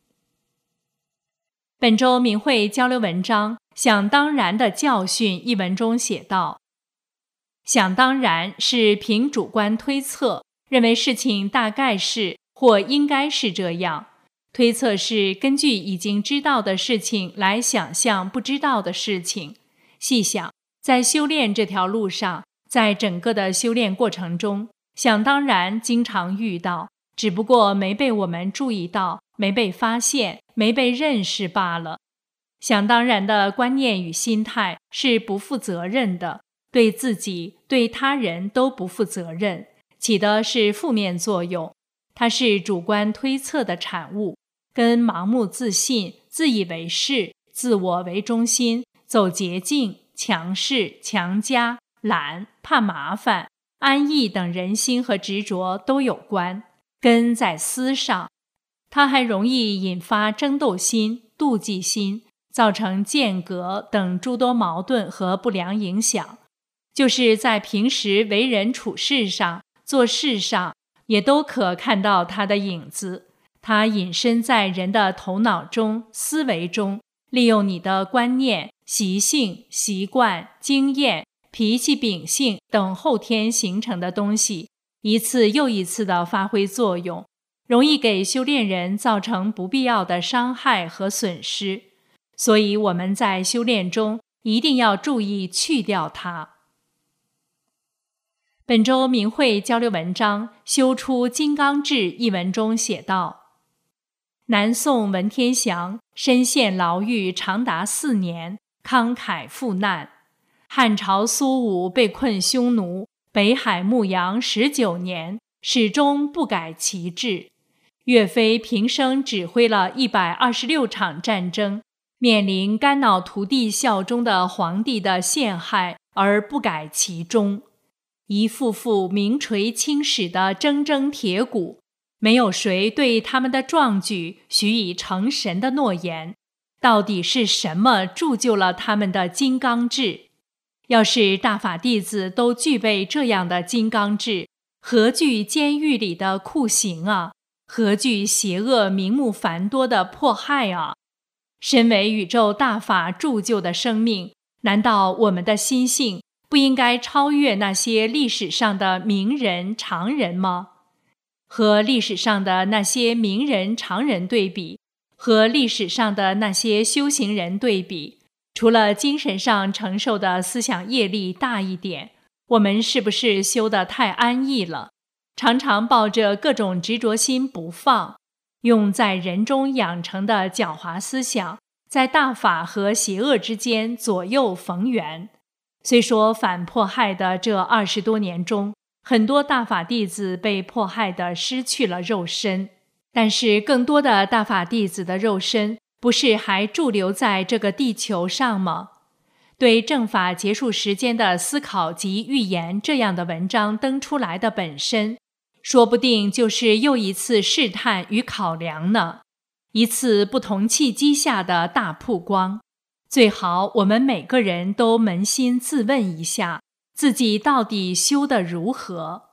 本周明慧交流文章《想当然的教训》一文中写道：想当然是凭主观推测，认为事情大概是或应该是这样。推测是根据已经知道的事情来想象不知道的事情。细想，在修炼这条路上，在整个的修炼过程中，想当然经常遇到，只不过没被我们注意到，没被发现，没被认识罢了。想当然的观念与心态是不负责任的，对自己、对他人都不负责任，起的是负面作用。它是主观推测的产物，跟盲目自信、自以为是、自我为中心、走捷径、强势、强加、懒、怕麻烦、安逸等人心和执着都有关，根在思上。它还容易引发争斗心、妒忌心，造成间隔等诸多矛盾和不良影响。就是在平时为人处事上、做事上，也都可看到它的影子。它隐身在人的头脑中、思维中，利用你的观念、 习性、习惯、经验、脾气、秉性等后天形成的东西，一次又一次地发挥作用，容易给修炼人造成不必要的伤害和损失。所以我们在修炼中一定要注意去掉它。本周明慧交流文章《修出金刚智》一文中写道：南宋文天祥身陷牢狱长达四年，慷慨赴难；汉朝苏武被困匈奴，北海牧羊十九年，始终不改其志；岳飞平生指挥了一百二十六场战争，面临肝脑涂地效忠的皇帝的陷害而不改其忠。一副副名垂青史的铮铮铁骨，没有谁对他们的壮举许以成神的诺言。到底是什么铸就了他们的金刚智？要是大法弟子都具备这样的金刚智，何惧监狱里的酷刑啊？何惧邪恶名目繁多的迫害啊？身为宇宙大法铸就的生命，难道我们的心性不应该超越那些历史上的名人常人吗？和历史上的那些名人常人对比，和历史上的那些修行人对比，除了精神上承受的思想业力大一点，我们是不是修得太安逸了？常常抱着各种执着心不放，用在人中养成的狡猾思想，在大法和邪恶之间左右逢源。虽说反迫害的这二十多年中，很多大法弟子被迫害的失去了肉身，但是更多的大法弟子的肉身不是还驻留在这个地球上吗？对正法结束时间的思考及预言这样的文章登出来的本身，说不定就是又一次试探与考量呢，一次不同契机下的大曝光。最好我们每个人都扪心自问一下，自己到底修得如何？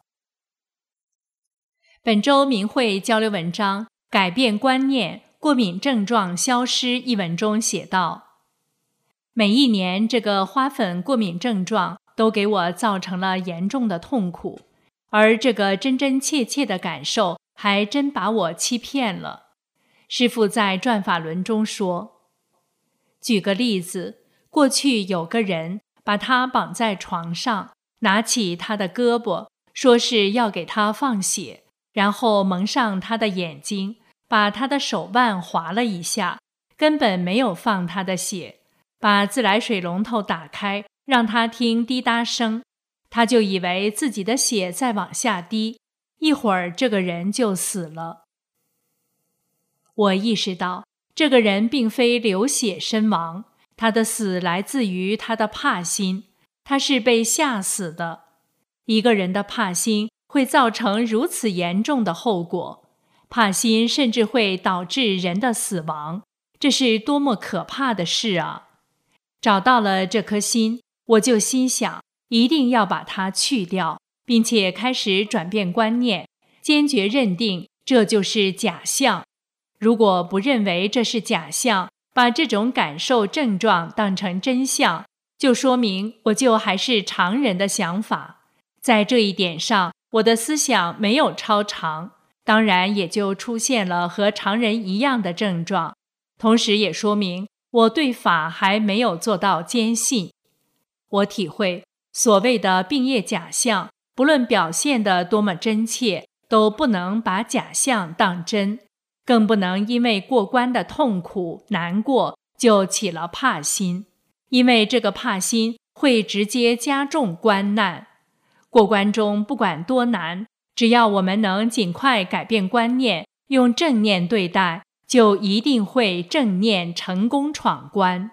本周明慧交流文章《改变观念，过敏症状消失》一文中写道：每一年这个花粉过敏症状都给我造成了严重的痛苦，而这个真真切切的感受还真把我欺骗了。师父在转法轮中说，举个例子，过去有个人把他绑在床上，拿起他的胳膊，说是要给他放血，然后蒙上他的眼睛，把他的手腕划了一下，根本没有放他的血，把自来水龙头打开，让他听滴答声，他就以为自己的血在往下滴，一会儿这个人就死了。我意识到这个人并非流血身亡，他的死来自于他的怕心，他是被吓死的。一个人的怕心会造成如此严重的后果，怕心甚至会导致人的死亡，这是多么可怕的事啊！找到了这颗心，我就心想，一定要把它去掉，并且开始转变观念，坚决认定这就是假象。如果不认为这是假象，把这种感受症状当成真相，就说明我就还是常人的想法。在这一点上，我的思想没有超常，当然也就出现了和常人一样的症状，同时也说明我对法还没有做到坚信。我体会，所谓的病业假象，不论表现得多么真切，都不能把假象当真，更不能因为过关的痛苦难过就起了怕心，因为这个怕心会直接加重关难。过关中不管多难，只要我们能尽快改变观念，用正念对待，就一定会正念成功闯关。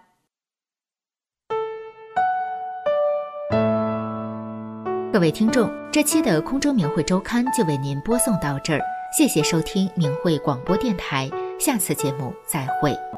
各位听众，这期的空中明慧周刊就为您播送到这儿，谢谢收听明慧广播电台，下次节目再会。